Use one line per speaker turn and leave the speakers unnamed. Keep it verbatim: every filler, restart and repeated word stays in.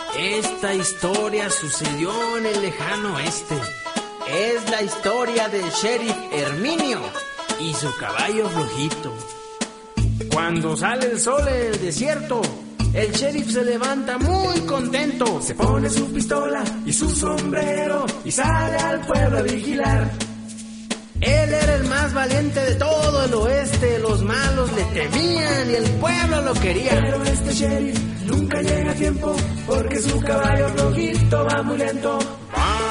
Esta historia sucedió en el lejano oeste. Es la historia del sheriff Herminio y su caballo flojito. Cuando sale el sol en el desierto, el sheriff se levanta muy contento.
Se pone su pistola y su sombrero y sale al pueblo a vigilar.
Él era el más valiente de todo el oeste. Los malos le temían y el pueblo lo quería.
Pero este sheriff nunca llega a tiempo porque su caballo flojito va muy lento.